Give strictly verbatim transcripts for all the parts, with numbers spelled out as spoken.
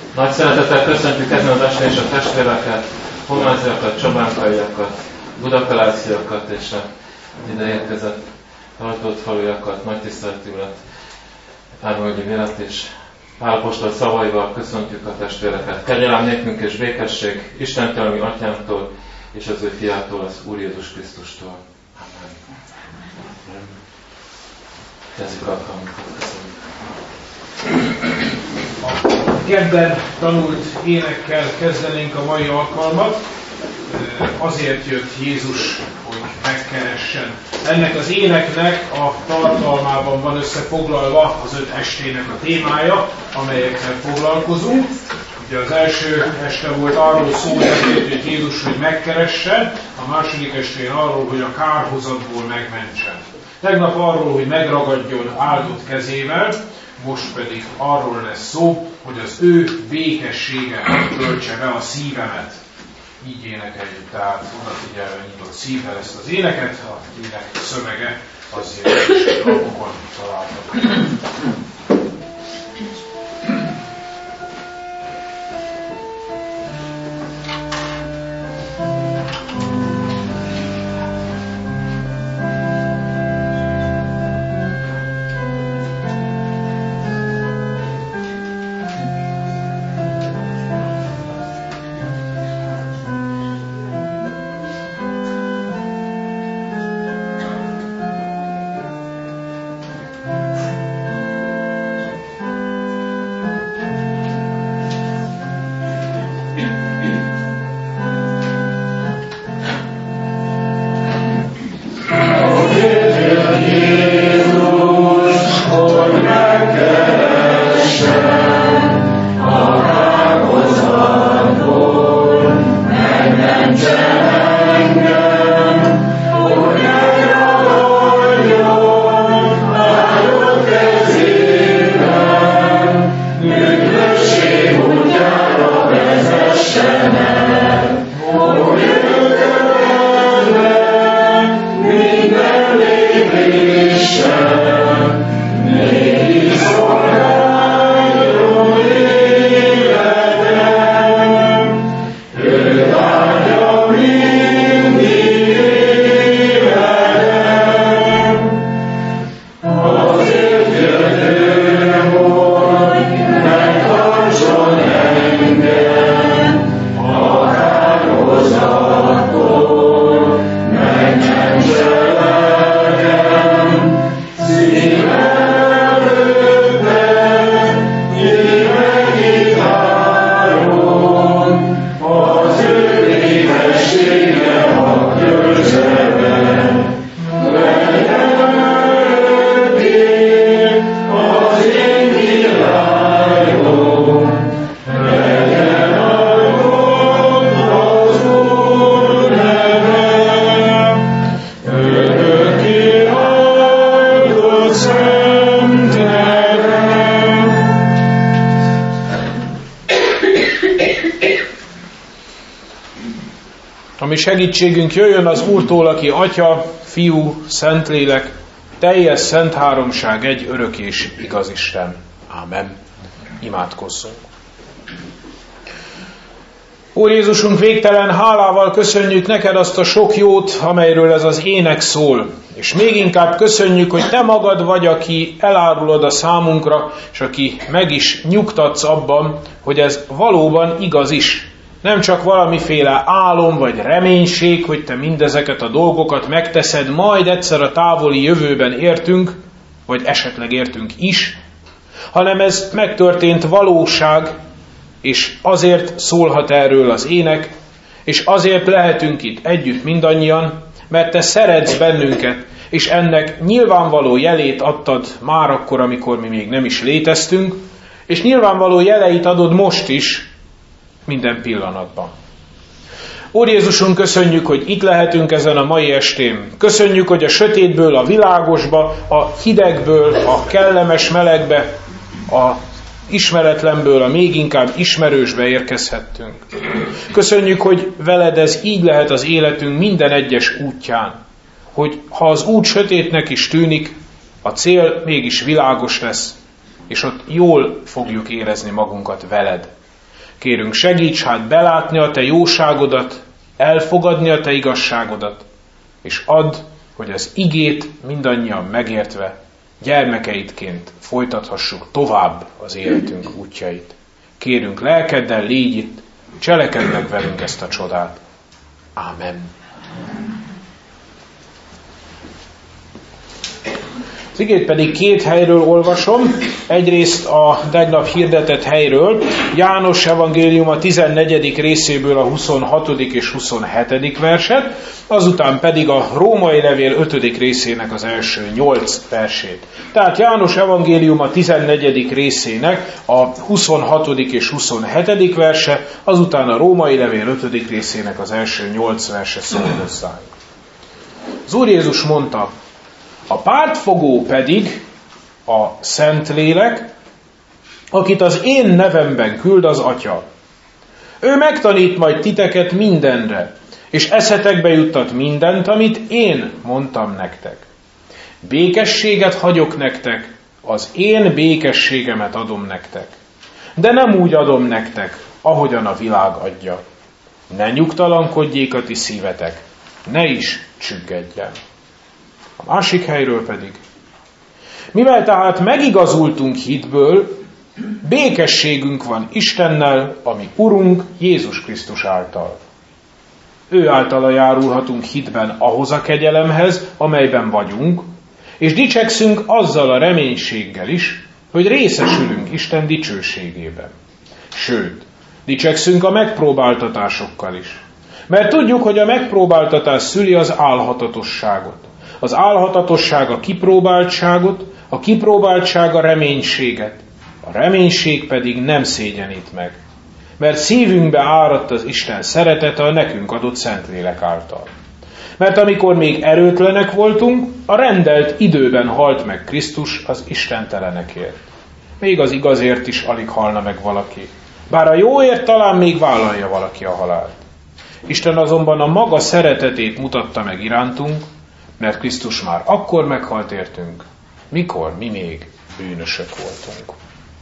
Nagy szeretettel köszöntjük ezen az estén is a testvéreket, homáziakat, csobánkaiakat, budakaláciakat és a ide érkezett tartott falujakat, nagy tiszteletű urat, Pálvölgyi Vélet és Pál apostol szavaival köszöntjük a testvéreket. Kegyelem nékünk és békesség Istentől, mi atyánktól és az ő fiától, az Úr Jézus Krisztustól. Amen. Kezdjük alkalmunkat, köszönjük. A kedden tanult énekkel kezdenénk a mai alkalmat. Azért jött Jézus, hogy megkeressen. Ennek az éneknek a tartalmában van összefoglalva az öt estének a témája, amelyekkel foglalkozunk. Ugye az első este volt arról szó, hogy Jézus, hogy megkeressen, a második estén arról, hogy a kárhozatból megmentsen. Tegnap arról, hogy megragadjon áldott kezével, most pedig arról lesz szó, hogy az ő békessége töltse be a szívemet. Így énekeljük, tehát odafigyelve nyitott szívvel ezt az éneket, a ének szövege azért is lapokon található. Ami segítségünk jöjjön az Úrtól, aki Atya, Fiú, Szentlélek, teljes szent háromság, egy örök és igaz Isten. Ámen. Imádkozzunk. Úr Jézusunk, végtelen hálával köszönjük neked azt a sok jót, amelyről ez az ének szól. És még inkább köszönjük, hogy te magad vagy, aki elárulod a számunkra, és aki meg is nyugtatsz abban, hogy ez valóban igaz is. Nem csak valamiféle álom vagy reménység, hogy te mindezeket a dolgokat megteszed, majd egyszer a távoli jövőben értünk, vagy esetleg értünk is, hanem ez megtörtént valóság, és azért szólhat erről az ének, és azért lehetünk itt együtt mindannyian, mert te szeretsz bennünket, és ennek nyilvánvaló jelét adtad már akkor, amikor mi még nem is léteztünk, és nyilvánvaló jeleit adod most is, minden pillanatban. Úr Jézusunk, köszönjük, hogy itt lehetünk ezen a mai estén. Köszönjük, hogy a sötétből a világosba, a hidegből a kellemes melegbe, a ismeretlenből a még inkább ismerősbe érkezhettünk. Köszönjük, hogy veled ez így lehet az életünk minden egyes útján. Hogy ha az út sötétnek is tűnik, a cél mégis világos lesz, és ott jól fogjuk érezni magunkat veled. Kérünk, segíts hát belátni a te jóságodat, elfogadni a te igazságodat, és add, hogy az igét mindannyian megértve, gyermekeidként folytathassuk tovább az életünk útjait. Kérünk, lelkeddel légy itt, cselekedd meg velünk ezt a csodát. Ámen. Az igét pedig két helyről olvasom. Egyrészt a tegnap hirdetett helyről, János evangélium a tizennegyedik részéből a huszonhatodik és huszonhetedik verset, azután pedig a római levél ötödik részének az első nyolc versét. Tehát János evangélium a tizennegyedik részének a huszonhatodik és huszonhetedik verse, azután a római levél ötödik részének az első nyolc verse szól hozzánk. Az Úr Jézus mondta, a pártfogó pedig a Szentlélek, akit az én nevemben küld az Atya. Ő megtanít majd titeket mindenre, és eszetekbe juttat mindent, amit én mondtam nektek. Békességet hagyok nektek, az én békességemet adom nektek. De nem úgy adom nektek, ahogyan a világ adja. Ne nyugtalankodjék a ti szívetek, ne is csüggedjen. A másik helyről pedig, mivel tehát megigazultunk hitből, békességünk van Istennel, ami Urunk Jézus Krisztus által. Ő általa járulhatunk hitben ahhoz a kegyelemhez, amelyben vagyunk, és dicsekszünk azzal a reménységgel is, hogy részesülünk Isten dicsőségében. Sőt, dicsekszünk a megpróbáltatásokkal is. Mert tudjuk, hogy a megpróbáltatás szüli az álhatatosságot. Az álhatatosság a kipróbáltságot, a kipróbáltság a reménységet, a reménység pedig nem szégyenít meg, mert szívünkbe áradt az Isten szeretete a nekünk adott Szentlélek által. Mert amikor még erőtlenek voltunk, a rendelt időben halt meg Krisztus az istentelenekért. Még az igazért is alig halna meg valaki, bár a jóért talán még vállalja valaki a halált. Isten azonban a maga szeretetét mutatta meg irántunk, mert Krisztus már akkor meghalt értünk, mikor mi még bűnösök voltunk.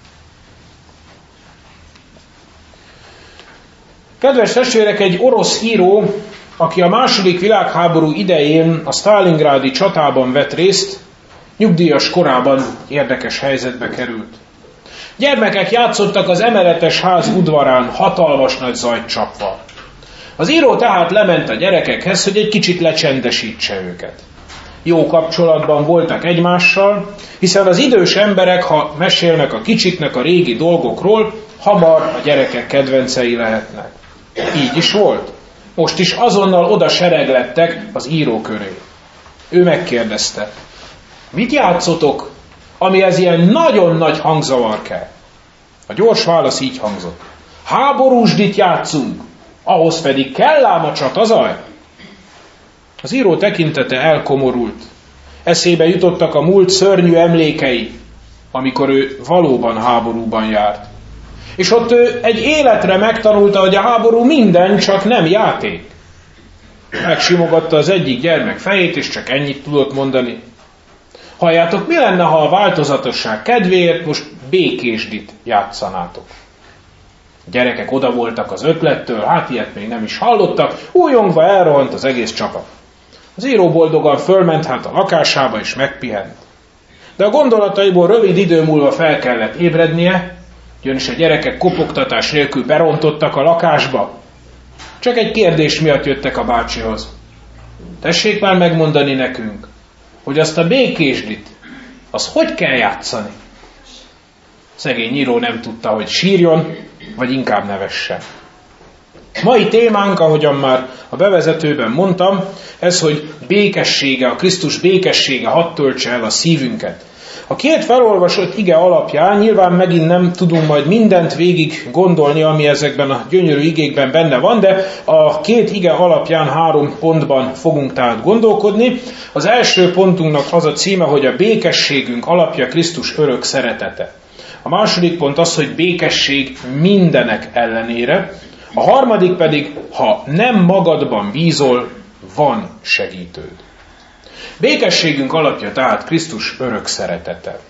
Kedves testvérek, egy orosz író, aki a második világháború idején a sztálingrádi csatában vett részt, nyugdíjas korában érdekes helyzetbe került. Gyermekek játszottak az emeletes ház udvarán hatalmas nagy zajt csapva. Az író tehát lement a gyerekekhez, hogy egy kicsit lecsendesítse őket. Jó kapcsolatban voltak egymással, hiszen az idős emberek, ha mesélnek a kicsiknek a régi dolgokról, hamar a gyerekek kedvencei lehetnek. Így is volt. Most is azonnal oda sereglettek az író köré. Ő megkérdezte, mit játszotok, amihez ilyen nagyon nagy hangzavar kell? A gyors válasz így hangzott. Háborúsdit játszunk, ahhoz pedig kell ám a csatazaj. Az író tekintete elkomorult. Eszébe jutottak a múlt szörnyű emlékei, amikor ő valóban háborúban járt. És ott ő egy életre megtanulta, hogy a háború minden, csak nem játék. Megsimogatta az egyik gyermek fejét, és csak ennyit tudott mondani. Halljátok, mi lenne, ha a változatosság kedvéért most békésdit játszanátok? A gyerekek oda voltak az ötlettől, hát ilyet még nem is hallottak, újongva elrohant az egész csapat. Az író boldogan fölment hát a lakásába, és megpihent. De a gondolataiból rövid idő múlva fel kellett ébrednie, ugyanis a gyerekek kopogtatás nélkül berontottak a lakásba. Csak egy kérdés miatt jöttek a bácsihoz. Tessék már megmondani nekünk, hogy azt a békésdit, az hogy kell játszani? Szegény író nem tudta, hogy sírjon, vagy inkább nevessen. Mai témánk, ahogyan már a bevezetőben mondtam, ez, hogy békessége, a Krisztus békessége hadd töltse el a szívünket. A két felolvasott ige alapján nyilván megint nem tudunk majd mindent végig gondolni, ami ezekben a gyönyörű igékben benne van, de a két ige alapján három pontban fogunk tehát gondolkodni. Az első pontunknak az a címe, hogy a békességünk alapja Krisztus örök szeretete. A második pont az, hogy békesség mindenek ellenére. A harmadik pedig, ha nem magadban bízol, van segítőd. Békességünk alapja tehát Krisztus örök szeretete.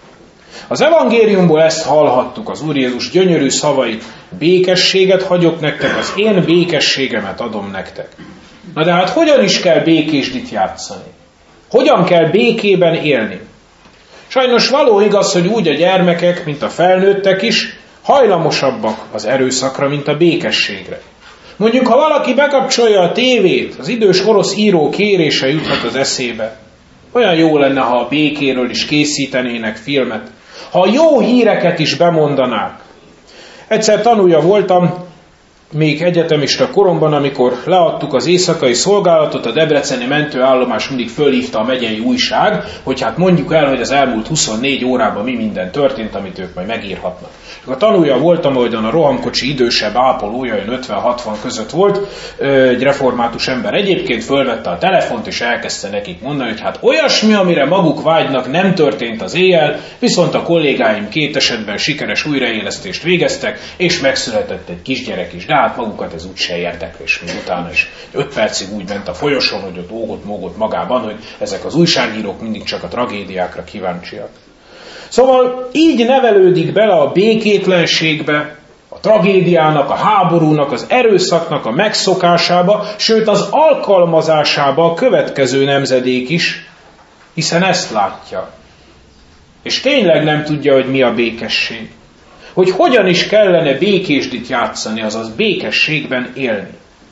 Az evangéliumból ezt hallhattuk, az Úr Jézus gyönyörű szavait, békességet hagyok nektek, az én békességemet adom nektek. Na de hát hogyan is kell békésdit játszani? Hogyan kell békében élni? Sajnos való igaz, hogy úgy a gyermekek, mint a felnőttek is, hajlamosabbak az erőszakra, mint a békességre. Mondjuk, ha valaki bekapcsolja a tévét, az idős orosz író kérése juthat az eszébe. Olyan jó lenne, ha a békéről is készítenének filmet, ha jó híreket is bemondanák. Egyszer tanulja voltam, még egyetemista koromban, amikor leadtuk az éjszakai szolgálatot, a debreceni mentőállomás mindig fölhívta a megyei újság, hogy hát mondjuk el, hogy az elmúlt huszonnégy órában mi minden történt, amit ők majd megírhatnak. A tanulja voltam, ahogyan a rohamkocsi idősebb ápolója, olyan ötven-hatvan között volt, egy református ember egyébként, fölvette a telefont, és elkezdte nekik mondani, hogy hát olyasmi, amire maguk vágynak, nem történt az éjjel, viszont a kollégáim két esetben sikeres újraélesztést végeztek, és megszületett egy kisgyerek is, de hát magukat ez úgyse érdekli, és még utána is öt percig úgy ment a folyosón, hogy ott ógott-mógott magában, hogy ezek az újságírók mindig csak a tragédiákra kíváncsiak. Szóval így nevelődik bele a békétlenségbe, a tragédiának, a háborúnak, az erőszaknak a megszokásába, sőt az alkalmazásába a következő nemzedék is, hiszen ezt látja. És tényleg nem tudja, hogy mi a békesség. Hogy hogyan is kellene békésdit játszani, azaz békességben élni.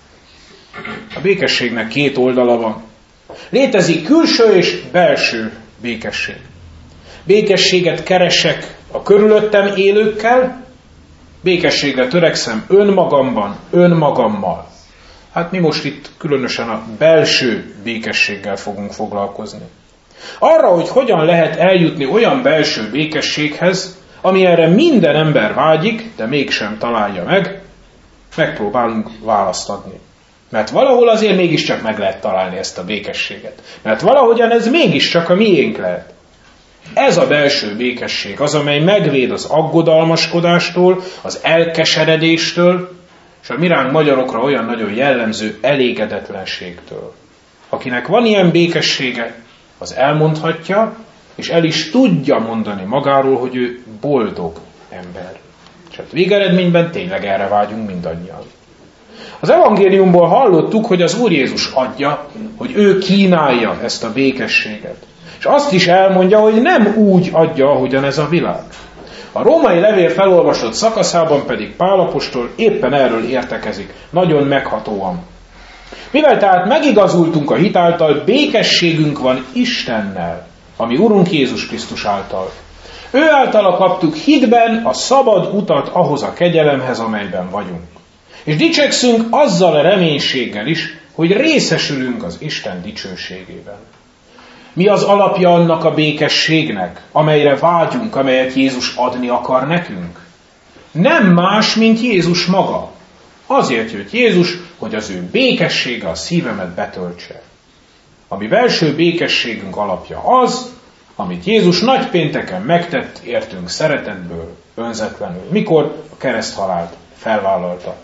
A békességnek két oldala van. Létezik külső és belső békesség. Békességet keresek a körülöttem élőkkel, békességre törekszem önmagamban, önmagammal. Hát mi most itt különösen a belső békességgel fogunk foglalkozni. Arra, hogy hogyan lehet eljutni olyan belső békességhez, ami erre minden ember vágyik, de mégsem találja meg, megpróbálunk választ adni. Mert valahol azért mégiscsak meg lehet találni ezt a békességet. Mert valahogyan ez mégiscsak a miénk lehet. Ez a belső békesség az, amely megvéd az aggodalmaskodástól, az elkeseredéstől, és a miránk magyarokra olyan nagyon jellemző elégedetlenségtől. Akinek van ilyen békessége, az elmondhatja, és el is tudja mondani magáról, hogy ő boldog ember. És hát végeredményben tényleg erre vágyunk mindannyian. Az evangéliumból hallottuk, hogy az Úr Jézus adja, hogy ő kínálja ezt a békességet. És azt is elmondja, hogy nem úgy adja, ahogyan ez a világ. A római levél felolvasott szakaszában pedig Pál apostol éppen erről értekezik, nagyon meghatóan. Mivel tehát megigazultunk a hit által, békességünk van Istennel, ami Urunk Jézus Krisztus által. Ő általa kaptuk hitben a szabad utat ahhoz a kegyelemhez, amelyben vagyunk. És dicsekszünk azzal a reménységgel is, hogy részesülünk az Isten dicsőségében. Mi az alapja annak a békességnek, amelyre vágyunk, amelyet Jézus adni akar nekünk? Nem más, mint Jézus maga. Azért jött Jézus, hogy az ő békessége a szívemet betöltse. A mi belső békességünk alapja az, amit Jézus nagypénteken megtett értünk szeretetből, önzetlenül, mikor a kereszthalált felvállalta.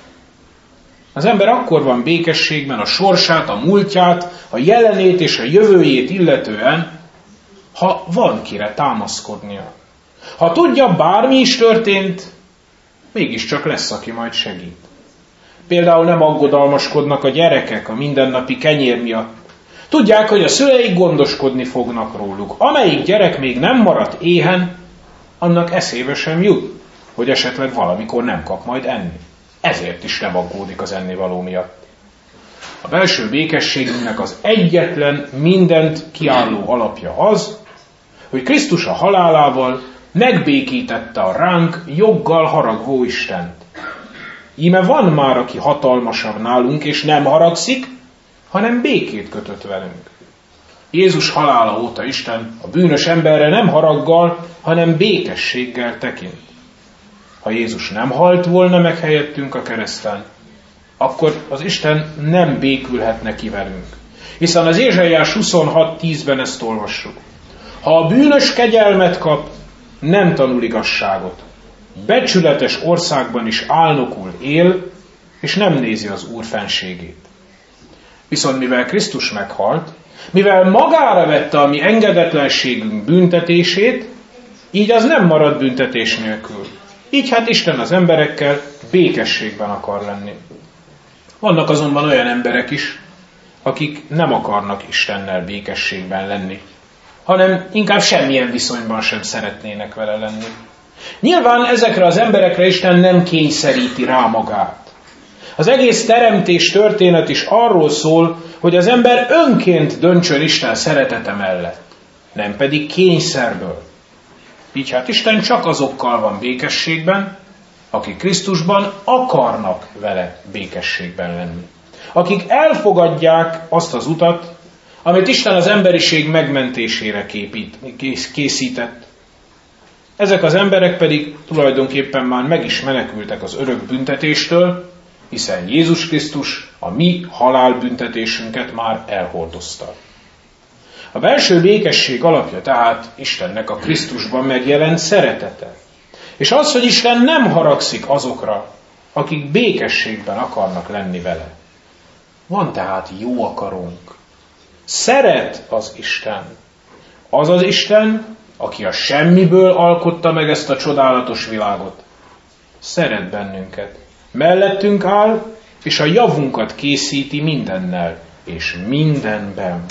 Az ember akkor van békességben a sorsát, a múltját, a jelenét és a jövőjét illetően, ha van kire támaszkodnia. Ha tudja, bármi is történt, mégiscsak lesz, aki majd segít. Például nem aggodalmaskodnak a gyerekek a mindennapi kenyér miatt. Tudják, hogy a szüleik gondoskodni fognak róluk. Amelyik gyerek még nem maradt éhen, annak eszébe sem jut, hogy esetleg valamikor nem kap majd enni. Ezért is nem aggódik az ennivaló miatt. A belső békességünknek az egyetlen mindent kiálló alapja az, hogy Krisztus a halálával megbékítette a ránk joggal haragvó Istent. Íme van már, aki hatalmasabb nálunk, és nem haragszik, hanem békét kötött velünk. Jézus halála óta Isten a bűnös emberre nem haraggal, hanem békességgel tekint. Ha Jézus nem halt volna meg helyettünk a kereszten, akkor az Isten nem békülhetne ki velünk. Hiszen az Ézsaiás huszonhat tízben ezt olvassuk. Ha a bűnös kegyelmet kap, nem tanul igazságot. Becsületes országban is álnokul él, és nem nézi az Úr fenségét. Viszont mivel Krisztus meghalt, mivel magára vette a mi engedetlenségünk büntetését, Így az nem marad büntetés nélkül. Így hát Isten az emberekkel békességben akar lenni. Vannak azonban olyan emberek is, akik nem akarnak Istennel békességben lenni, hanem inkább semmilyen viszonyban sem szeretnének vele lenni. Nyilván ezekre az emberekre Isten nem kényszeríti rá magát. Az egész teremtés történet is arról szól, hogy az ember önként döntsön Isten szeretete mellett, nem pedig kényszerből. Így hát Isten csak azokkal van békességben, akik Krisztusban akarnak vele békességben lenni. Akik elfogadják azt az utat, amit Isten az emberiség megmentésére képít, készített. Ezek az emberek pedig tulajdonképpen már meg is menekültek az örök büntetéstől, hiszen Jézus Krisztus a mi halálbüntetésünket már elhordozta. A belső békesség alapja tehát Istennek a Krisztusban megjelent szeretete. És az, hogy Isten nem haragszik azokra, akik békességben akarnak lenni vele. Van tehát jó akarónk. Szeret az Isten. Az az Isten, aki a semmiből alkotta meg ezt a csodálatos világot. Szeret bennünket. Mellettünk áll, és a javunkat készíti mindennel, és mindenben.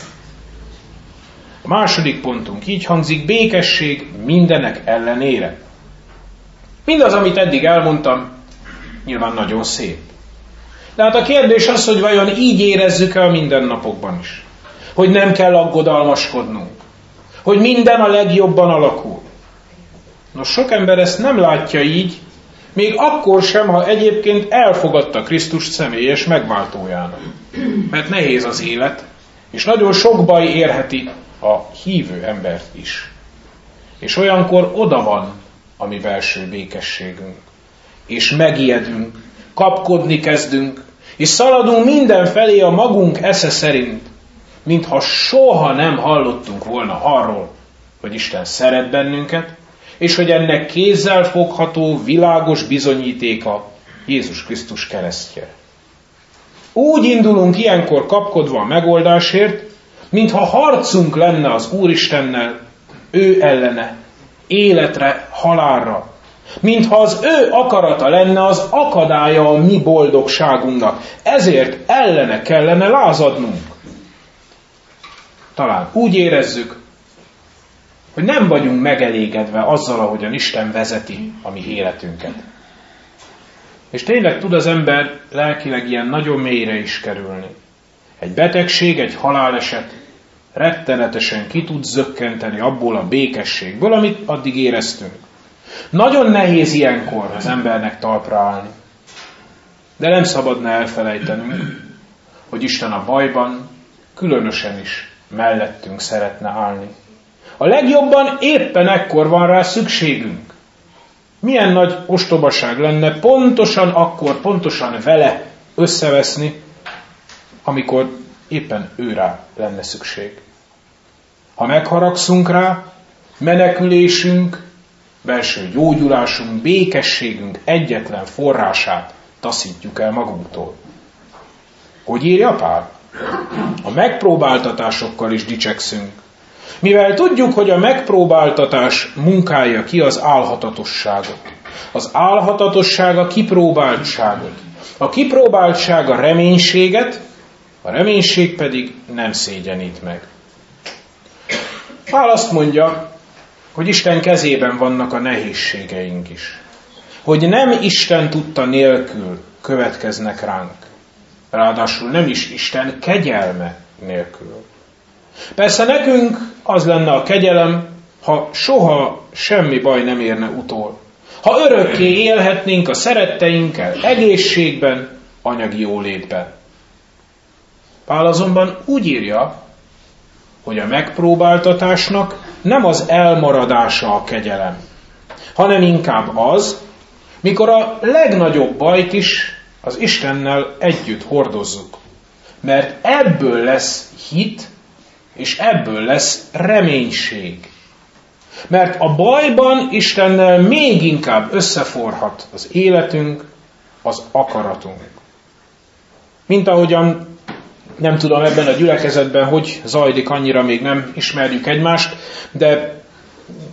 A második pontunk így hangzik, békesség mindenek ellenére. Mindaz, amit eddig elmondtam, nyilván nagyon szép. De hát a kérdés az, hogy vajon így érezzük-e a mindennapokban is. Hogy nem kell aggodalmaskodnunk. Hogy minden a legjobban alakul. Nos, sok ember ezt nem látja így, még akkor sem, ha egyébként elfogadta Krisztust személyes megváltójának. Mert nehéz az élet, és nagyon sok baj érheti a hívő embert is. És olyankor oda van a mi belső békességünk. És megijedünk, kapkodni kezdünk, és szaladunk mindenfelé a magunk esze szerint, mintha soha nem hallottunk volna arról, hogy Isten szeret bennünket, és hogy ennek kézzel fogható, világos bizonyítéka Jézus Krisztus keresztje. Úgy indulunk ilyenkor kapkodva a megoldásért, mintha harcunk lenne az Úristennel, ő ellene, életre, halálra. Mintha az ő akarata lenne az akadálya a mi boldogságunknak. Ezért ellene kellene lázadnunk. Talán úgy érezzük, hogy nem vagyunk megelégedve azzal, ahogyan Isten vezeti a mi életünket. És tényleg tud az ember lelkileg ilyen nagyon mélyre is kerülni. Egy betegség, egy haláleset rettenetesen ki tud zökkenteni abból a békességből, amit addig éreztünk. Nagyon nehéz ilyenkor az embernek talpra állni. De nem szabadna elfelejtenünk, hogy Isten a bajban különösen is mellettünk szeretne állni. A legjobban éppen ekkor van rá szükségünk. Milyen nagy ostobaság lenne pontosan akkor, pontosan vele összeveszni, amikor éppen őrá lenne szükség. Ha megharagszunk rá, menekülésünk, belső gyógyulásunk, békességünk egyetlen forrását taszítjuk el magunktól. Hogy írja Pál? A megpróbáltatásokkal is dicsekszünk. Mivel tudjuk, hogy a megpróbáltatás munkálja ki az álhatatosságot. Az álhatatosság a kipróbáltságot. A kipróbáltság a reménységet, a reménység pedig nem szégyenít meg. Pál azt mondja, hogy Isten kezében vannak a nehézségeink is. Hogy nem Isten tudta nélkül következnek ránk. Ráadásul nem is Isten kegyelme nélkül. Persze nekünk az lenne a kegyelem, ha soha semmi baj nem érne utol. Ha örökké élhetnénk a szeretteinkkel egészségben, anyagi jólétben. Pál azonban úgy írja, hogy a megpróbáltatásnak nem az elmaradása a kegyelem, hanem inkább az, mikor a legnagyobb bajt is az Istennel együtt hordozzuk. Mert ebből lesz hit, és ebből lesz reménység. Mert a bajban Istennel még inkább összeforhat az életünk, az akaratunk. Mint ahogyan, nem tudom ebben a gyülekezetben, hogy zajlik, annyira még nem ismerjük egymást, de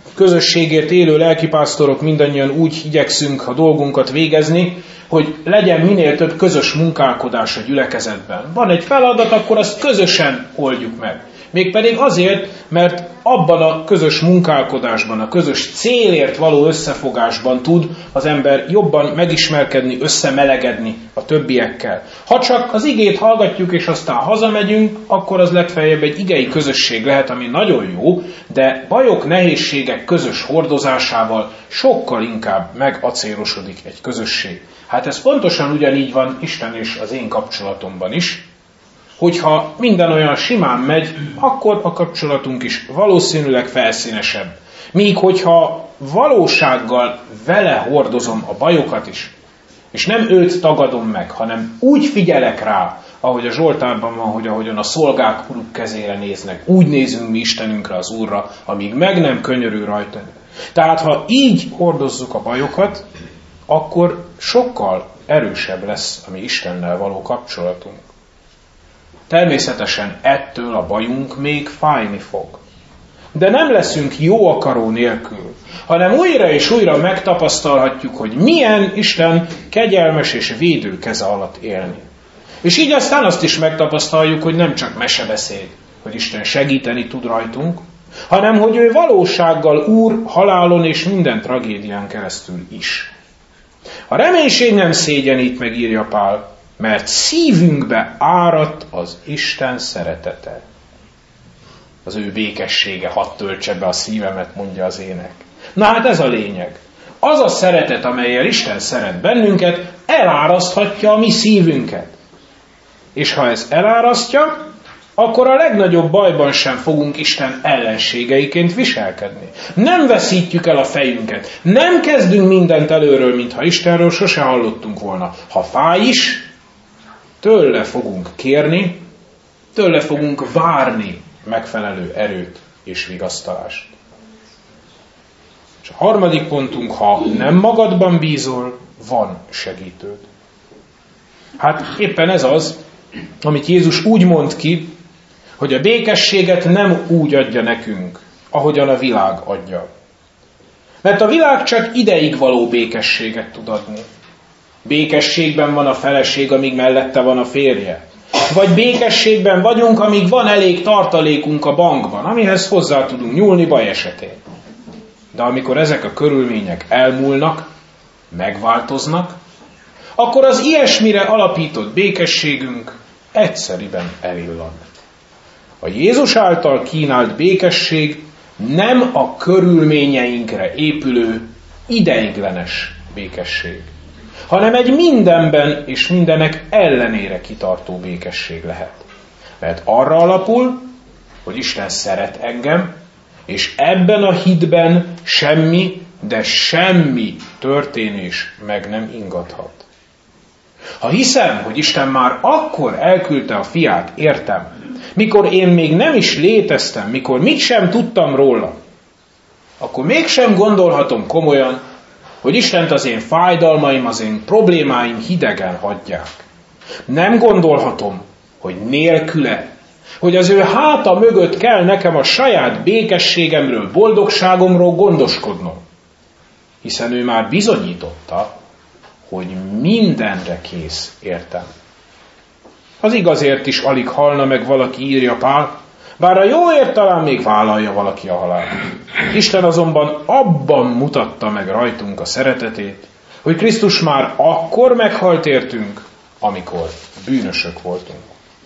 közösségért élő lelkipásztorok mindannyian úgy igyekszünk a dolgunkat végezni, hogy legyen minél több közös munkálkodás a gyülekezetben. Van egy feladat, akkor azt közösen oldjuk meg. Mégpedig azért, mert abban a közös munkálkodásban, a közös célért való összefogásban tud az ember jobban megismerkedni, összemelegedni a többiekkel. Ha csak az igét hallgatjuk, és aztán hazamegyünk, akkor az legfeljebb egy igei közösség lehet, ami nagyon jó, de bajok, nehézségek közös hordozásával sokkal inkább megacélosodik egy közösség. Hát ez pontosan ugyanígy van Isten és az én kapcsolatomban is. Hogyha minden olyan simán megy, akkor a kapcsolatunk is valószínűleg felszínesebb. Míg hogyha valósággal vele hordozom a bajokat is, és nem őt tagadom meg, hanem úgy figyelek rá, ahogy a Zsoltárban van, hogy ahogyan a szolgák uruk kezére néznek, úgy nézünk mi Istenünkre, az Úrra, amíg meg nem könyörül rajta. Tehát ha így hordozzuk a bajokat, akkor sokkal erősebb lesz a mi Istennel való kapcsolatunk. Természetesen ettől a bajunk még fájni fog. De nem leszünk jó akaró nélkül, hanem újra és újra megtapasztalhatjuk, hogy milyen Isten kegyelmes és védő keze alatt élni. És így aztán azt is megtapasztaljuk, hogy nem csak mesebeszéd, hogy Isten segíteni tud rajtunk, hanem hogy ő valósággal Úr halálon és minden tragédián keresztül is. A reménység nem szégyenít meg, írja Pál, mert szívünkbe áradt az Isten szeretete. Az ő békessége hadd töltse be a szívemet, mondja az ének. Na hát ez a lényeg. Az a szeretet, amellyel Isten szeret bennünket, eláraszthatja a mi szívünket. És ha ez elárasztja, akkor a legnagyobb bajban sem fogunk Isten ellenségeiként viselkedni. Nem veszítjük el a fejünket. Nem kezdünk mindent előről, mintha Istenről sose hallottunk volna. Ha fáj is, tőle fogunk kérni, tőle fogunk várni megfelelő erőt és vigasztalást. És a harmadik pontunk, ha nem magadban bízol, van segítőd. Hát éppen ez az, amit Jézus úgy mond ki, hogy a békességet nem úgy adja nekünk, ahogyan a világ adja. Mert a világ csak ideig való békességet tud adni. Békességben van a feleség, amíg mellette van a férje. Vagy békességben vagyunk, amíg van elég tartalékunk a bankban, amihez hozzá tudunk nyúlni baj esetén. De amikor ezek a körülmények elmúlnak, megváltoznak, akkor az ilyesmire alapított békességünk egyszeriben elillan. A Jézus által kínált békesség nem a körülményeinkre épülő ideiglenes békesség, hanem egy mindenben és mindenek ellenére kitartó békesség lehet. Mert arra alapul, hogy Isten szeret engem, és ebben a hitben semmi, de semmi történés meg nem ingathat. Ha hiszem, hogy Isten már akkor elküldte a fiát, értem, mikor én még nem is léteztem, mikor mit sem tudtam róla, akkor mégsem gondolhatom komolyan, hogy Istent az én fájdalmaim, az én problémáim hidegen hagyják. Nem gondolhatom, hogy nélküle, hogy az ő háta mögött kell nekem a saját békességemről, boldogságomról gondoskodnom. Hiszen ő már bizonyította, hogy mindenre kész, értem. Az igazért is alig halna meg valaki, írja Pál, bár a jóért talán még vállalja valaki a halált. Isten azonban abban mutatta meg rajtunk a szeretetét, hogy Krisztus már akkor meghalt értünk, amikor bűnösök voltunk.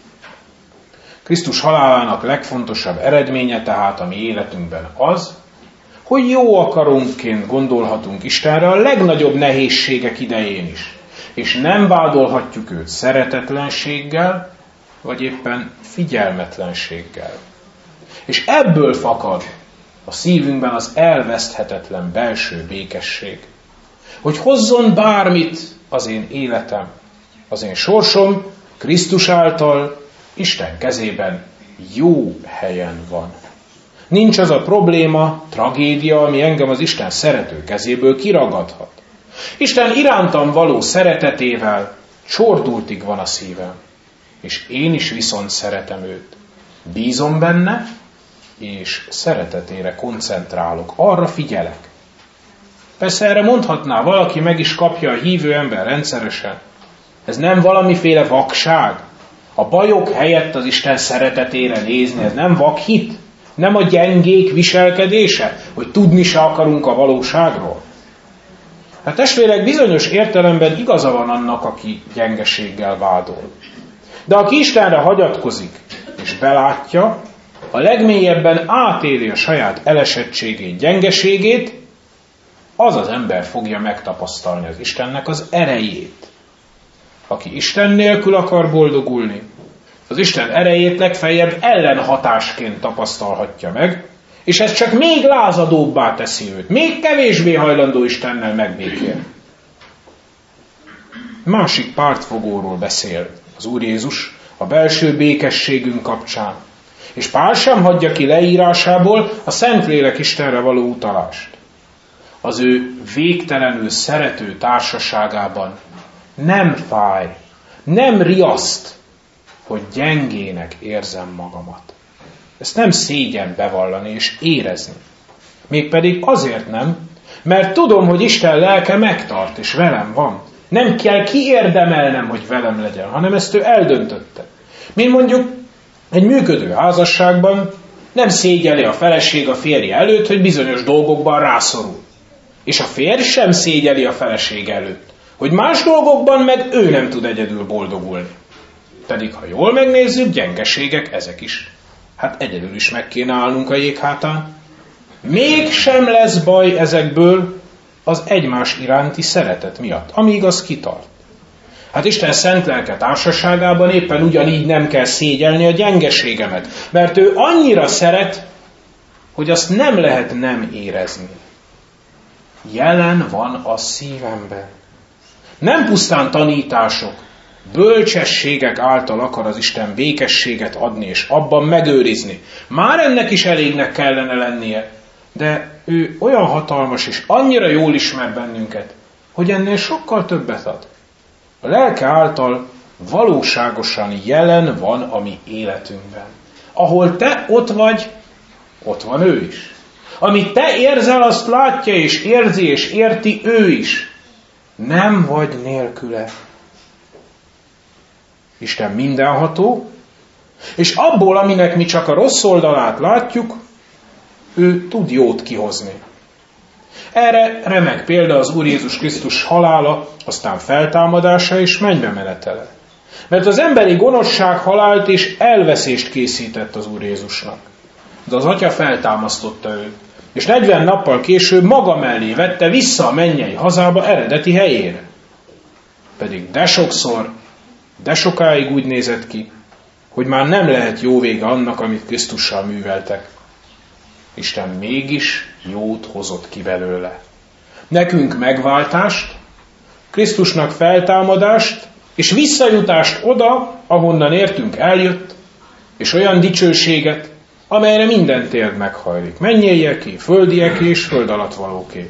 Krisztus halálának legfontosabb eredménye tehát a mi életünkben az, hogy jó akarunkként gondolhatunk Istenre a legnagyobb nehézségek idején is, és nem vádolhatjuk őt szeretetlenséggel, vagy éppen figyelmetlenséggel. És ebből fakad a szívünkben az elveszthetetlen belső békesség, hogy hozzon bármit az én életem, az én sorsom Krisztus által Isten kezében jó helyen van. Nincs az a probléma, tragédia, ami engem az Isten szerető kezéből kiragadhat. Isten irántam való szeretetével csordultig van a szívem, és én is viszont szeretem őt. Bízom benne, és szeretetére koncentrálok, arra figyelek. Persze erre mondhatná valaki, meg is kapja a hívő ember rendszeresen. Ez nem valamiféle vakság. A bajok helyett az Isten szeretetére nézni, ez nem vakhit. Nem a gyengék viselkedése, hogy tudni se akarunk a valóságról. Hát testvérek, bizonyos értelemben igaza van annak, aki gyengeséggel vádol. De aki Istenre hagyatkozik és belátja, a legmélyebben átéli a saját elesettségét, gyengeségét, az az ember fogja megtapasztalni az Istennek az erejét. Aki Isten nélkül akar boldogulni, az Isten erejét legfeljebb ellenhatásként tapasztalhatja meg, és ez csak még lázadóbbá teszi őt, még kevésbé hajlandó Istennel megbékélni. Másik pártfogóról beszél az Úr Jézus a belső békességünk kapcsán, és Pál sem hagyja ki leírásából a Szentlélek Istenre való utalást. Az ő végtelenül szerető társaságában nem fáj, nem riaszt, hogy gyengének érzem magamat. Ezt nem szégyen bevallani és érezni. Mégpedig azért nem, mert tudom, hogy Isten lelke megtart és velem van. Nem kell kiérdemelnem, hogy velem legyen, hanem ezt ő eldöntötte. Mint mondjuk egy működő házasságban nem szégyeli a feleség a férje előtt, hogy bizonyos dolgokban rászorul. És a férj sem szégyeli a feleség előtt, hogy más dolgokban meg ő nem tud egyedül boldogulni. Pedig ha jól megnézzük, gyengeségek ezek is. Hát egyedül is meg kéne állnunk a jég hátán. Mégsem lesz baj ezekből az egymás iránti szeretet miatt, amíg az kitart. Hát Isten szent lelke társaságában éppen ugyanígy nem kell szégyelni a gyengeségemet, mert ő annyira szeret, hogy azt nem lehet nem érezni. Jelen van a szívemben. Nem pusztán tanítások, bölcsességek által akar az Isten békességet adni és abban megőrizni. Már ennek is elégnek kellene lennie, de ő olyan hatalmas és annyira jól ismer bennünket, hogy ennél sokkal többet ad. A lelke által valóságosan jelen van a mi életünkben. Ahol te ott vagy, ott van ő is. Amit te érzel, azt látja és érzi és érti ő is. Nem vagy nélküle. Isten mindenható, és abból, aminek mi csak a rossz oldalát látjuk, ő tud jót kihozni. Erre remek példa az Úr Jézus Krisztus halála, aztán feltámadása és mennybe menetele. Mert az emberi gonoszság halált és elveszést készített az Úr Jézusnak. De az Atya feltámasztotta őt, és negyven nappal később maga mellé vette vissza a mennyei hazába eredeti helyére. Pedig de sokszor, de sokáig úgy nézett ki, hogy már nem lehet jó vége annak, amit Krisztussal műveltek. Isten mégis jót hozott ki belőle. Nekünk megváltást, Krisztusnak feltámadást, és visszajutást oda, ahonnan értünk eljött, és olyan dicsőséget, amelyre minden térd meghajlik. Mennyieké, földieké és föld alatt valóké.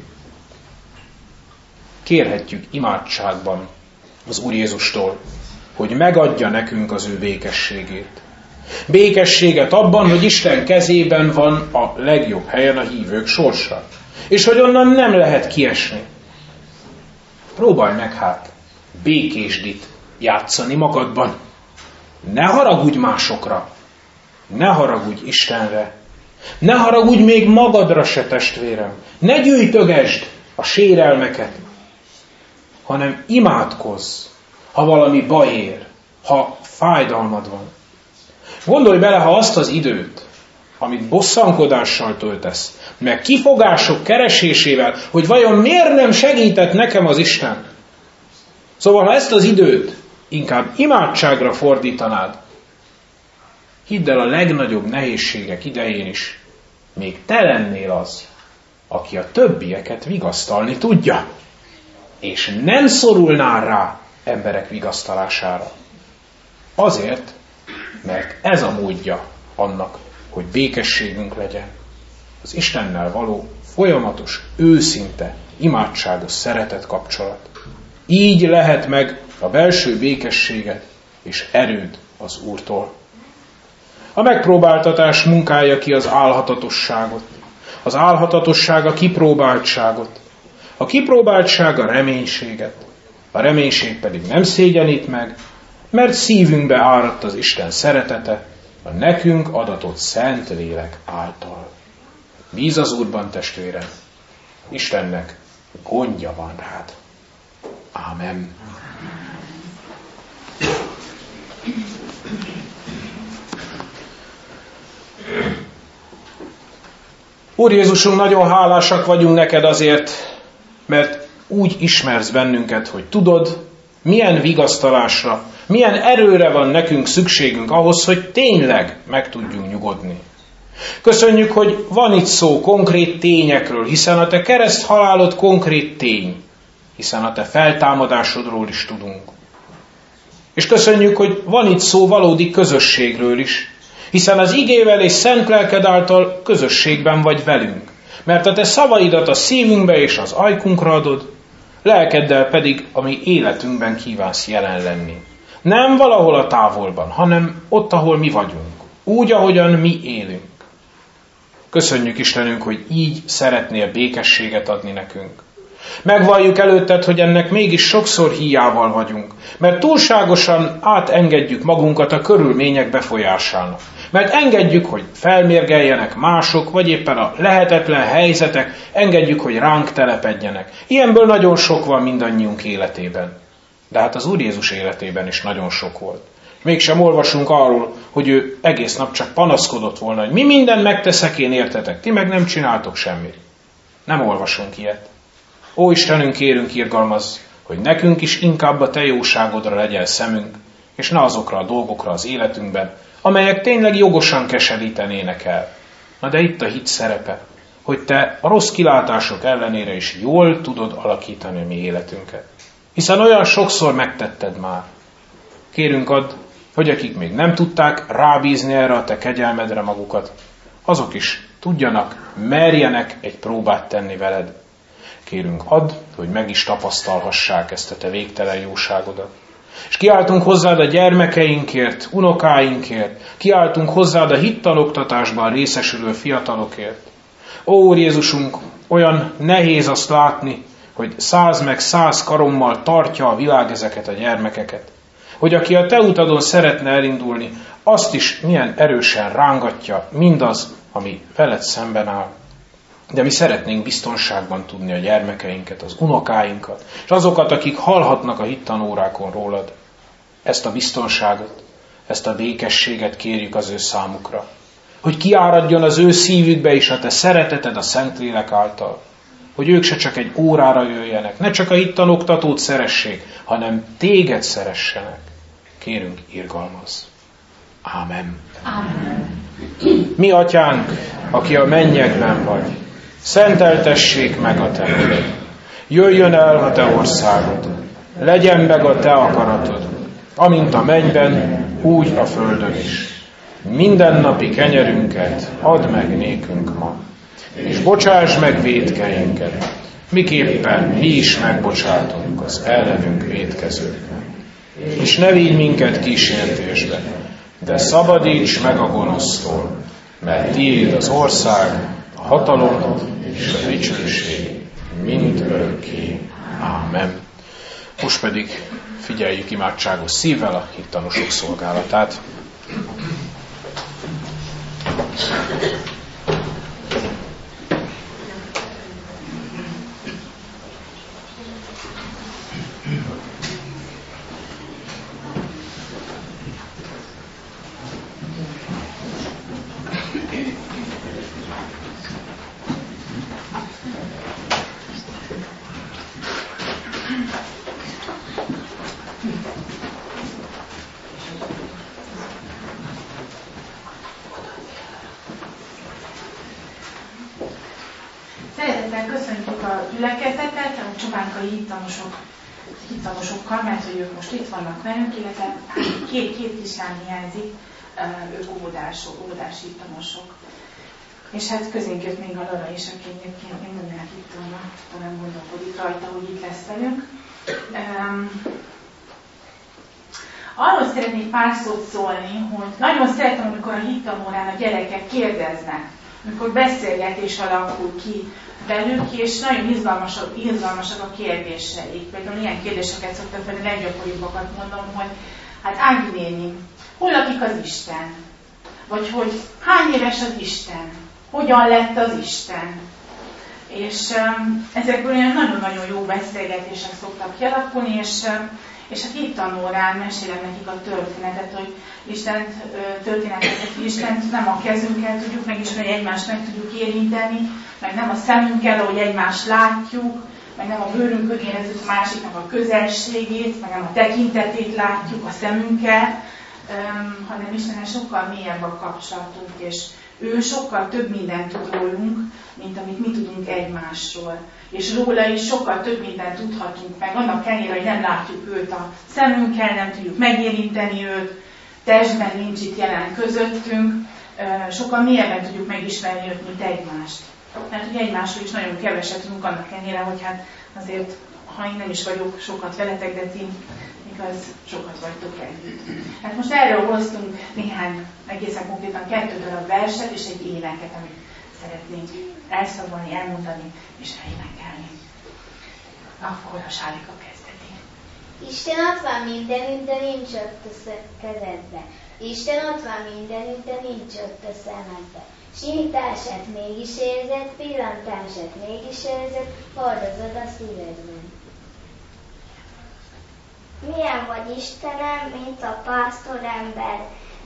Kérhetjük imádságban az Úr Jézustól, hogy megadja nekünk az ő békességét. Békességet abban, hogy Isten kezében van a legjobb helyen a hívők sorsa, és hogy onnan nem lehet kiesni. Próbálj meg hát békésdit játszani magadban. Ne haragudj másokra, ne haragudj Istenre, ne haragudj még magadra se, testvérem, ne gyűjtögesd a sérelmeket, hanem imádkozz, ha valami baj ér, ha fájdalmad van. Gondolj bele, ha azt az időt, amit bosszankodással töltesz, meg kifogások keresésével, hogy vajon miért nem segített nekem az Isten. Szóval, ha ezt az időt inkább imádságra fordítanád, hidd el, a legnagyobb nehézségek idején is még te lennél az, aki a többieket vigasztalni tudja, és nem szorulnál rá emberek vigasztalására. Azért, mert ez a módja annak, hogy békességünk legyen. Az Istennel való folyamatos, őszinte, imádságos szeretet kapcsolat. Így lehet meg a belső békességet és erőd az Úrtól. A megpróbáltatás munkálja ki az álhatatosságot. Az álhatatosság a kipróbáltságot. A kipróbáltság a reménységet. A reménység pedig nem szégyenít meg, mert szívünkbe áradt az Isten szeretete, a nekünk adatott szent lélek által. Bíz az Úrban, testvérem, Istennek gondja van rád. Ámen. Úr Jézusunk, nagyon hálásak vagyunk neked azért, mert úgy ismersz bennünket, hogy tudod, milyen vigasztalásra, milyen erőre van nekünk szükségünk ahhoz, hogy tényleg meg tudjunk nyugodni. Köszönjük, hogy van itt szó konkrét tényekről, hiszen a te kereszthalálod konkrét tény, hiszen a te feltámadásodról is tudunk. És köszönjük, hogy van itt szó valódi közösségről is, hiszen az igével és szent lelked által közösségben vagy velünk, mert a te szavaidat a szívünkbe és az ajkunkra adod, lelkeddel pedig a mi életünkben kívánsz jelen lenni. Nem valahol a távolban, hanem ott, ahol mi vagyunk, úgy, ahogyan mi élünk. Köszönjük, Istenünk, hogy így szeretnél békességet adni nekünk. Megvalljuk előtted, hogy ennek mégis sokszor híjával vagyunk, mert túlságosan átengedjük magunkat a körülmények befolyásának. Mert engedjük, hogy felmérgeljenek mások, vagy éppen a lehetetlen helyzetek, engedjük, hogy ránk telepedjenek. Ilyenből nagyon sok van mindannyiunk életében. De hát az Úr Jézus életében is nagyon sok volt. Mégsem olvasunk arról, hogy ő egész nap csak panaszkodott volna, hogy mi mindent megteszek én értetek, ti meg nem csináltok semmit. Nem olvasunk ilyet. Ó Istenünk, kérünk, irgalmazz, hogy nekünk is inkább a te jóságodra legyen szemünk, és ne azokra a dolgokra az életünkben, amelyek tényleg jogosan keserítenének el. Na de itt a hit szerepe, hogy te a rossz kilátások ellenére is jól tudod alakítani a mi életünket. Hiszen olyan sokszor megtetted már. Kérünk, add, hogy akik még nem tudták rábízni erre a te kegyelmedre magukat, azok is tudjanak, merjenek egy próbát tenni veled. Kérünk, add, hogy meg is tapasztalhassák ezt a te végtelen jóságodat. És kiáltunk hozzád a gyermekeinkért, unokáinkért, kiáltunk hozzád a hittanoktatásban részesülő fiatalokért. Ó, Úr Jézusunk, olyan nehéz azt látni, hogy száz meg száz karommal tartja a világ ezeket a gyermekeket. Hogy aki a te utadon szeretne elindulni, azt is milyen erősen rángatja mindaz, ami veled szemben áll. De mi szeretnénk biztonságban tudni a gyermekeinket, az unokáinkat, és azokat, akik hallhatnak a hittanórákon rólad. Ezt a biztonságot, ezt a békességet kérjük az ő számukra. Hogy kiáradjon az ő szívükbe is a te szereteted a Szentlélek által. Hogy ők se csak egy órára jöjjenek, ne csak a hittanoktatót szeressék, hanem téged szeressenek. Kérünk, irgalmazz. Ámen. Ámen. Mi atyánk, aki a mennyekben vagy, szenteltessék meg a te neved. Jöjjön el a te országod, legyen meg a te akaratod, amint a mennyben, úgy a földön is. Mindennapi kenyerünket add meg nékünk ma, és bocsáss meg vétkeinket, miképpen mi is megbocsátunk az ellenünk vétkezőknek. És ne vigy minket kísértésbe, de szabadíts meg a gonosztól, mert tiéd az ország, a hatalom és a dicsőség mind örökké. Ámen. Most pedig figyeljük imádságos szívvel a hittanosok szolgálatát. Szeretettel köszöntjük a gyülekezetet, a csobánkai hittanosok, hittanosokkal, mert hogy ők most itt vannak velünk, illetve két, két kislány hiányzik, ők óvodások, óvodás hittanosok. És hát közénk jött még a Lara is, aki egyébként még mindenek itt volna, talán gondolkodik rajta, hogy itt lesz velünk. Arról szeretnék pár szót szólni, hogy nagyon szeretem, amikor a hittanórán a gyerekek kérdeznek, amikor beszélgetés alakul ki velük, és nagyon izgalmasak, izgalmasak a kérdéseik. Például ilyen kérdéseket szoktam felni, leggyakoribbakat mondom, hogy hát Ági néni, hol lakik az Isten? Vagy hogy hány éves az Isten? Hogyan lett az Isten? És um, ezekből olyan nagyon-nagyon jó beszélgetések szoktak kialakulni, és, um, és a hittanórán mesélem nekik a történetet, hogy Istent, történeteket, hogy Istent nem a kezünkkel tudjuk megismerni, egymást meg tudjuk érinteni, meg nem a szemünkkel, ahogy egymást látjuk, meg nem a bőrünkön érezzük a másiknak a közelségét, meg nem a tekintetét látjuk a szemünkkel, um, hanem Istennel sokkal mélyebb a kapcsolatunk, és ő sokkal több mindent tud rólunk, mint amit mi tudunk egymásról. És róla is sokkal több mindent tudhatunk meg, annak ellenére, hogy nem látjuk őt a szemünkkel, nem tudjuk megérinteni őt, testben nincs itt jelen közöttünk, sokkal mélyebben tudjuk megismerni őt, mint egymást. Mert ugye egymásról is nagyon keveset tudunk, annak ellenére, hogy hát azért, ha én nem is vagyok sokat veletek, de ti igaz, sokat vagytok együtt. Hát most erről hoztunk néhány, egészen konkrétan kettő darab verset és egy éneket, amit szeretnénk elszabadni, elmondani és elénekelni. Akkor a Sálika kezdeti. Isten ott van mindenütt, de nincs ott a kezedbe. Isten ott van mindenütt, de nincs ott a szemedbe. Simítását mégis érzed, pillantását mégis érzed, hordozod a szívedben. Milyen vagy Istenem, mint a pásztorember,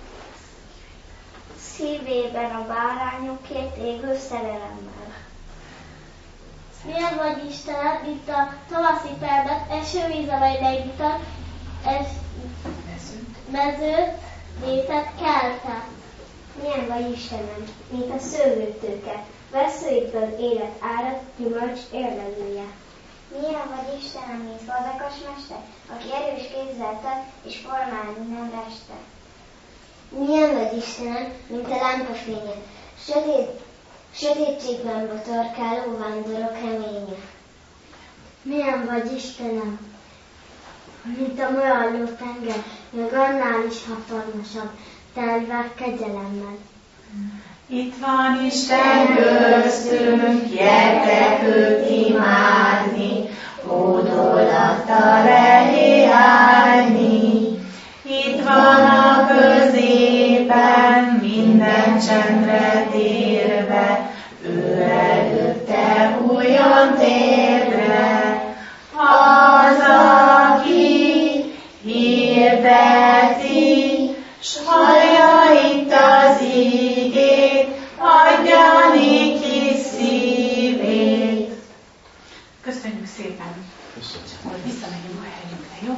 szívében a bárányokért égő szerelemmel. Milyen vagy Istenem, mint a tavaszi feldet, esővíz, amely legitat, es... mezőt, népet keltett. Milyen vagy Istenem, mint a szőlőtőke, veszőikből élet árad, gyümölcs érlelője. Milyen vagy Istenem, mint fazekas mester, aki erős kézzel tett és formálni nem reste. Milyen vagy Istenem, mint a lámpafénye, sötét, sötétségben botorkáló vándorok reménye. Milyen vagy Istenem, mint a molyalló tenger, meg annál is hatalmasabb, telve kegyelemmel. Itt van Isten köztünk, gyertek őt imádni, hódolattal elé állni. Itt van a középen, minden csendre térve, ő előtte újon térve. Az, aki hirdeti, s hallja itt az igét, adja néki szívét. Köszönjük szépen! Csak majd visszamegyünk a helyünkre, jó?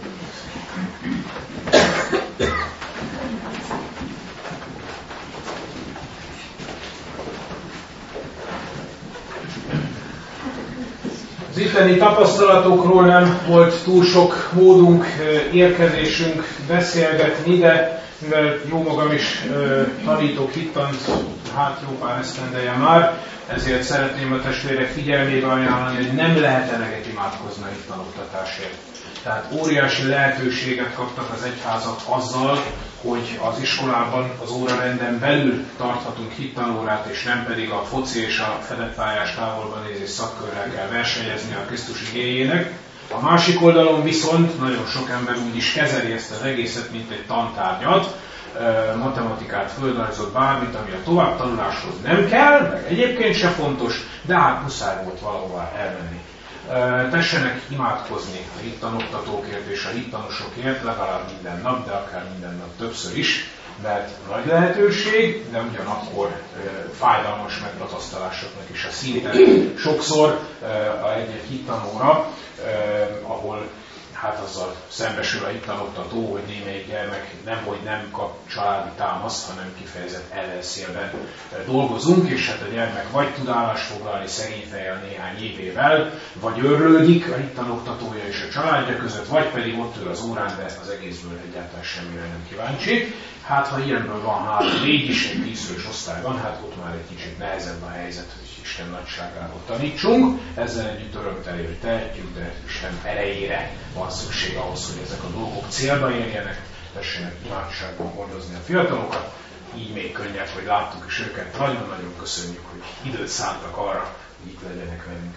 Az itteni tapasztalatokról nem volt túl sok módunk, érkezésünk beszélgetni, de mivel jó magam is tanítok hittant, hát jó pár esztendeje már, ezért szeretném a testvérek figyelmébe ajánlani, hogy nem lehet eleget imádkozni a hittanoktatásért. Tehát óriási lehetőséget kaptak az egyházak azzal, hogy az iskolában, az órarenden belül tarthatunk hittanórát, és nem pedig a foci és a fedett pályás távolban nézés szakkörrel kell versenyezni a Krisztus igéjének. A másik oldalon viszont nagyon sok ember úgy is kezeli ezt az egészet, mint egy tantárgyat, matematikát, földrajzot, bármit, ami a továbbtanuláshoz nem kell, meg egyébként se fontos, de hát muszáj volt valahová elmenni. Tessenek imádkozni a hittanoktatókért és a hittanosokért legalább minden nap, de akár minden nap többször is, mert nagy lehetőség, de ugyanakkor e, fájdalmas megtapasztalásoknak is a szinte. Sokszor e, egy-egy hittanóra, e, ahol hát azzal szembesül a hittanoktató, hogy némelyik gyermek nemhogy nem kap családi támaszt, hanem kifejezett ellenszélben dolgozunk, és hát a gyermek vagy tud állást foglalni szegény fejjel néhány évével, vagy örlődik a hittanoktatója és a családja között, vagy pedig ott ül az órán, de az egészből egyáltalán semmire nem kíváncsi. Hát ha ilyenből van három-négy is egy tízfős osztályban, hát ott már egy kicsit nehezebb a helyzet, hogy Isten nagyságáról tanítsunk. Ezzel együtt örömteli, hogy tehetjük, de Isten erejére van szükség ahhoz, hogy ezek a dolgok célba érjenek, tessenek imádságban hordozni a fiatalokat, így még könnyebb, hogy láttuk is őket. Nagyon-nagyon köszönjük, hogy időt szántak arra, hogy itt legyenek velünk.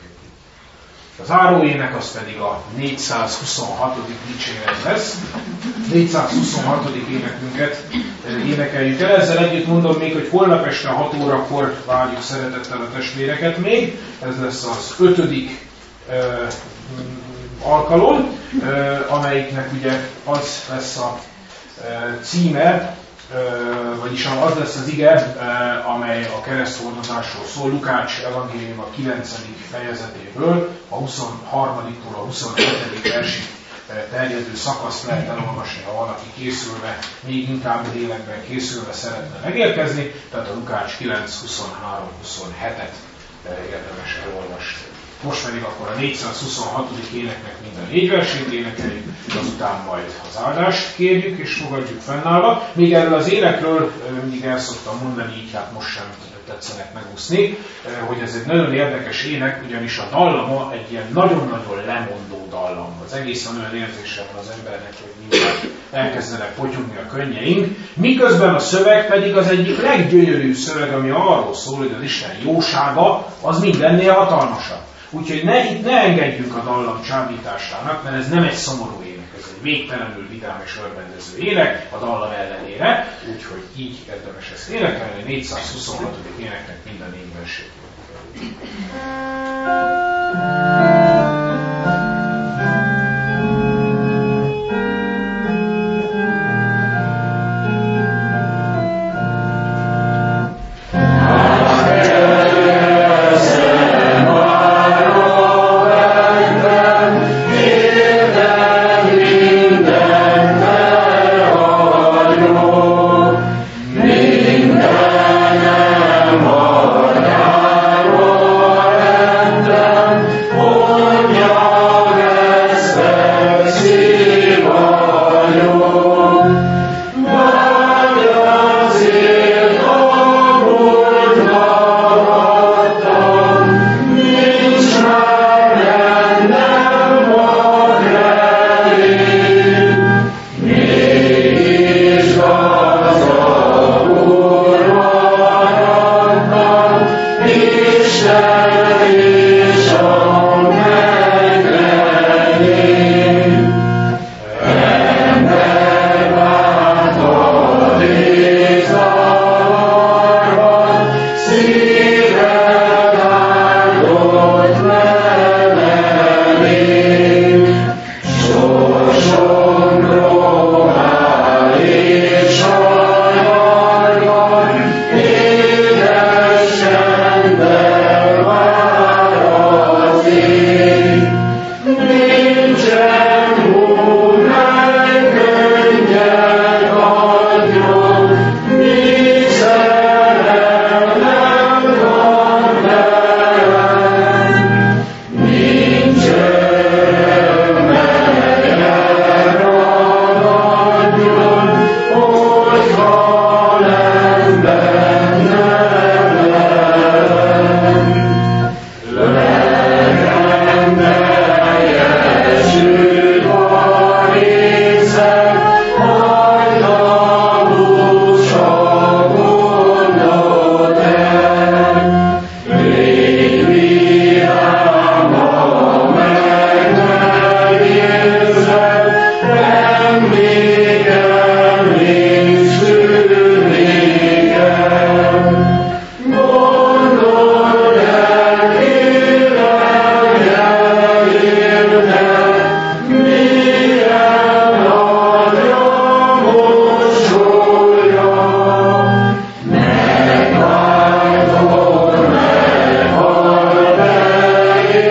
Az záróének az pedig a négyszázhuszonhatodik dicséret lesz. négyszázhuszonhatodik énekünket énekeljük el. Ezzel együtt mondom még, hogy holnap este hat órakor várjuk szeretettel a testvéreket még. Ez lesz az ötödik uh, alkalom, uh, amelyiknek ugye az lesz a uh, címe, Uh, vagyis az lesz az ige, uh, amely a kereszthordozásról szól, Lukács evangélium a kilencedik fejezetéből, a huszonharmadiktól a huszonhetedik versig uh, terjedő szakaszt lehet elolvasni, ha valaki készülve, még inkább lélekben készülve szeretne megérkezni, tehát a Lukács kilenc, huszonhárom, huszonhetet uh, érdemes elolvasni. Most pedig akkor a négyszázhuszonhatodik éneknek minden négy versét énekeljük, azután majd az áldást kérjük és fogadjuk fennállva. Még erről az énekről mindig el szoktam mondani, így hát most sem tetszenek megúszni, hogy ez egy nagyon érdekes ének, ugyanis a dallama egy ilyen nagyon-nagyon lemondó dallam. Az egészen olyan érzése van az embernek, hogy mindjárt elkezdenek potyogni a könnyeink, miközben a szöveg pedig az egyik leggyönyörűbb szöveg, ami arról szól, hogy az Isten jósága az mindennél hatalmasabb. Úgyhogy ne, itt ne engedjünk a dallam csábításának, mert ez nem egy szomorú ének, ez egy végtelenül vidám és örvendező ének a dallam ellenére, úgyhogy így érdemes ezt énekelni, a négyszázhuszonhatodik éneknek minden négy versét.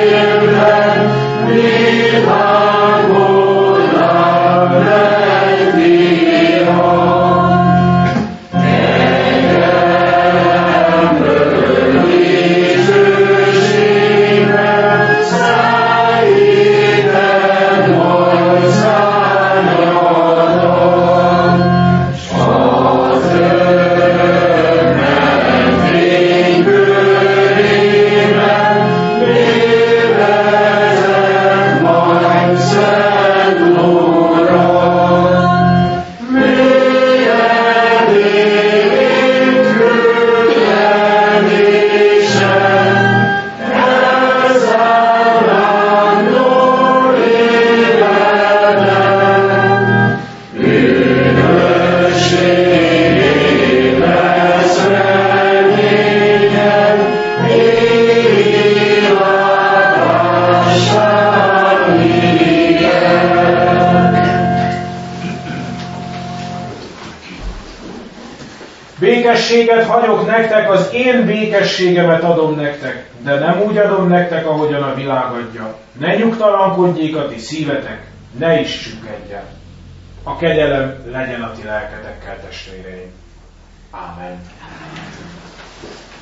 Amen. Békességet hagyok nektek, az én békességemet adom nektek, de nem úgy adom nektek, ahogyan a világ adja. Ne nyugtalankodjék a ti szívetek, ne is sükkedjen. A kegyelem legyen a ti lelketekkel, testvéreim. Ámen.